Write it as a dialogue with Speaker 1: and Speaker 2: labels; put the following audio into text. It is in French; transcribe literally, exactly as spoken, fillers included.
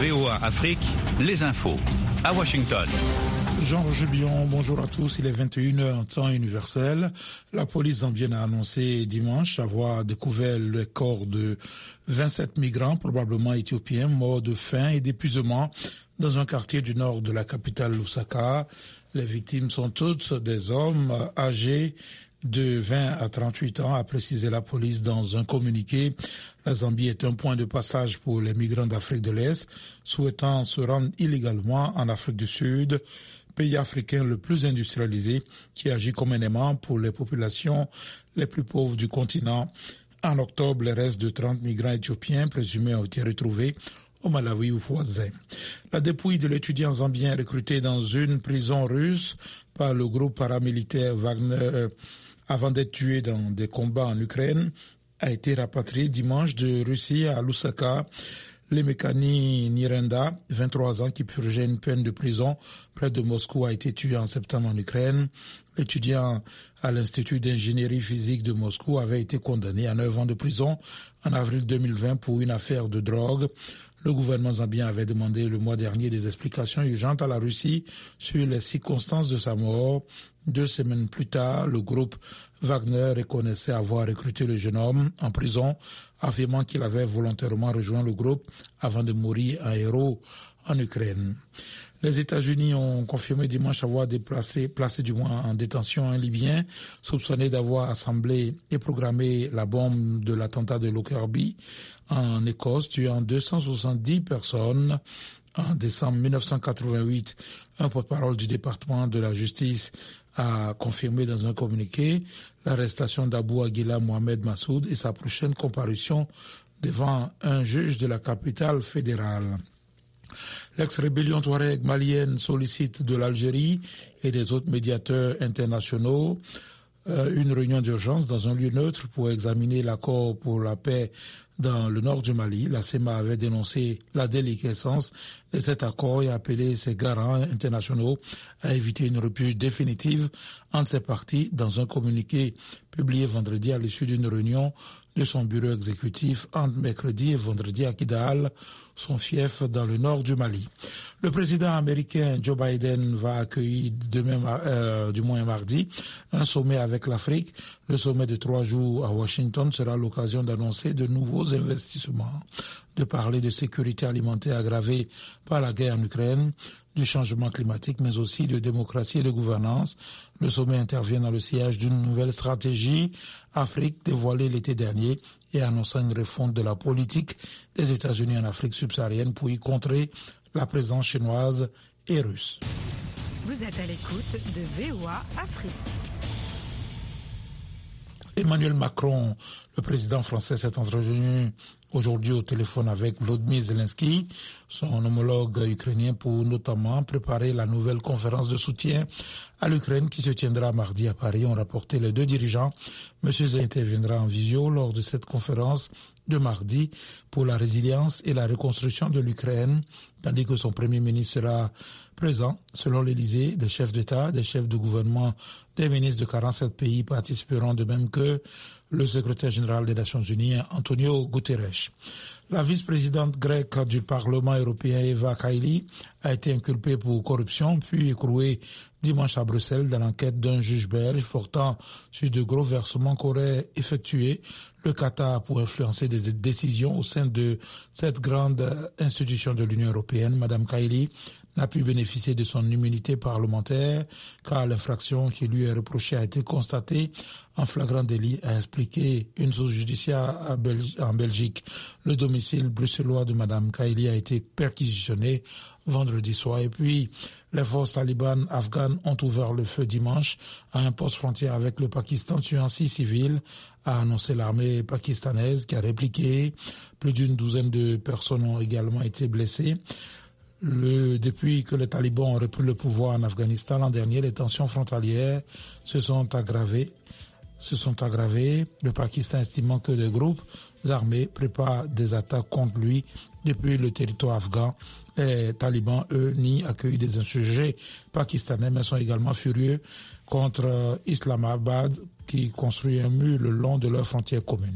Speaker 1: V O A Afrique, les infos. À Washington.
Speaker 2: Jean-Roger Bion, bonjour à tous. Il est vingt et une heures en temps universel. La police zambienne a annoncé dimanche avoir découvert le corps de vingt-sept migrants, probablement éthiopiens, morts de faim et d'épuisement dans un quartier du nord de la capitale Lusaka. Les victimes sont toutes des hommes âgés de vingt à trente-huit ans, a précisé la police dans un communiqué. La Zambie est un point de passage pour les migrants d'Afrique de l'Est souhaitant se rendre illégalement en Afrique du Sud, pays africain le plus industrialisé qui agit comme un aimant pour les populations les plus pauvres du continent. En octobre, les restes de trente migrants éthiopiens présumés ont été retrouvés au Malawi ou voisin. La dépouille de l'étudiant zambien recruté dans une prison russe par le groupe paramilitaire Wagner avant d'être tué dans des combats en Ukraine a été rapatriée dimanche de Russie à Lusaka. Lemekani Nirenda, vingt-trois ans, qui purgeait une peine de prison près de Moscou, a été tué en septembre en Ukraine. L'étudiant à l'Institut d'ingénierie physique de Moscou avait été condamné à neuf ans de prison en avril deux mille vingt pour une affaire de drogue. Le gouvernement zambien avait demandé le mois dernier des explications urgentes à la Russie sur les circonstances de sa mort. Deux semaines plus tard, le groupe Wagner reconnaissait avoir recruté le jeune homme en prison, affirmant qu'il avait volontairement rejoint le groupe avant de mourir un héros en Ukraine. Les États-Unis ont confirmé dimanche avoir déplacé, placé du moins en détention un Libyen soupçonné d'avoir assemblé et programmé la bombe de l'attentat de Lockerbie en Écosse, tuant deux cent soixante-dix personnes. En décembre mille neuf cent quatre-vingt-huit, un porte-parole du département de la justice a confirmé dans un communiqué l'arrestation d'Abou Aguila Mohamed Massoud et sa prochaine comparution devant un juge de la capitale fédérale. L'ex-rébellion touareg malienne sollicite de l'Algérie et des autres médiateurs internationaux euh, une réunion d'urgence dans un lieu neutre pour examiner l'accord pour la paix dans le nord du Mali. La C E M A avait dénoncé la déliquescence de cet accord et appelé ses garants internationaux à éviter une rupture définitive entre ces parties dans un communiqué publié vendredi à l'issue d'une réunion de son bureau exécutif entre mercredi et vendredi à Kidal, son fief dans le nord du Mali. Le président américain Joe Biden va accueillir demain, euh, du moins mardi, un sommet avec l'Afrique. Le sommet de trois jours à Washington sera l'occasion d'annoncer de nouveaux investissements, de parler de sécurité alimentaire aggravée par la guerre en Ukraine, du changement climatique, mais aussi de démocratie et de gouvernance. Le sommet intervient dans le sillage d'une nouvelle stratégie Afrique dévoilée l'été dernier et annonçant une refonte de la politique des États-Unis en Afrique subsaharienne pour y contrer la présence chinoise et russe.
Speaker 3: Vous êtes à l'écoute de V O A Afrique.
Speaker 2: Emmanuel Macron, le président français, s'est entretenu aujourd'hui au téléphone avec Volodymyr Zelensky, son homologue ukrainien, pour notamment préparer la nouvelle conférence de soutien à l'Ukraine qui se tiendra mardi à Paris, ont rapporté les deux dirigeants. Monsieur Zelensky interviendra en visio lors de cette conférence de mardi pour la résilience et la reconstruction de l'Ukraine, tandis que son premier ministre sera présent. Selon l'Élysée, des chefs d'État, des chefs de gouvernement, des ministres de quarante-sept pays participeront, de même que le secrétaire général des Nations Unies, Antonio Guterres. La vice-présidente grecque du Parlement européen, Eva Kaili, a été inculpée pour corruption, puis écrouée dimanche à Bruxelles dans l'enquête d'un juge belge portant sur de gros versements qu'aurait effectué le Qatar pour influencer des décisions au sein de cette grande institution de l'Union européenne. Madame Kaili n'a pu bénéficier de son immunité parlementaire car l'infraction qui lui est reprochée a été constatée en flagrant délit, a expliqué une source judiciaire en Belgique. Le domicile bruxellois de Madame Kaili a été perquisitionné vendredi soir. Et puis, les forces talibanes afghanes ont ouvert le feu dimanche à un poste frontière avec le Pakistan, tuant six civils, a annoncé l'armée pakistanaise qui a répliqué. Plus d'une douzaine de personnes ont également été blessées. Le, depuis que les talibans ont repris le pouvoir en Afghanistan l'an dernier, les tensions frontalières se sont aggravées. se sont aggravées, le Pakistan estimant que des groupes armés préparent des attaques contre lui depuis le territoire afghan. Les talibans, eux, nient accueillir des insurgés pakistanais, mais sont également furieux contre Islamabad qui construit un mur le long de leurs frontières communes.